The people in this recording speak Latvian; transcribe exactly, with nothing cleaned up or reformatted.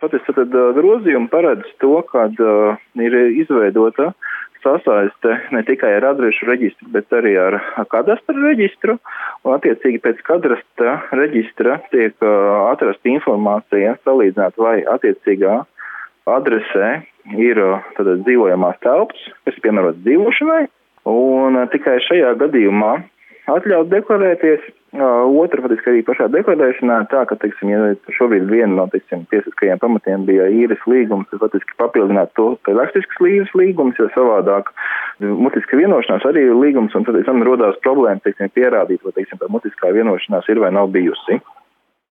Patiesi tad grozījumi paredz to, ka uh, ir izveidota sasaiste ne tikai ar adrešu reģistru, bet arī ar kadastra reģistru. Un attiecīgi pēc kadastra reģistra tiek uh, atrasta informācija, salīdzināt, vai attiecīgā adresē ir uh, tātad dzīvojamās telpas, kas ir piemērotas dzīvošanai. Un uh, tikai šajā gadījumā atļaut deklarēties. Uh, otra, patiesībā arī pašā deklarēšanā tā, ka, teiksim, ja šobrīd viena no, teiksim, tiesiskajiem pamatiem bija īres līgums, tad patiesībā papildināt to pie rakstiskas īres līgums, jo savādāk mutiska vienošanās arī ir līgums, un tad, teiksim, rodās problēma, teiksim, pierādīt, vai, teiksim, tā mutiskā vienošanās ir vai nav bijusi.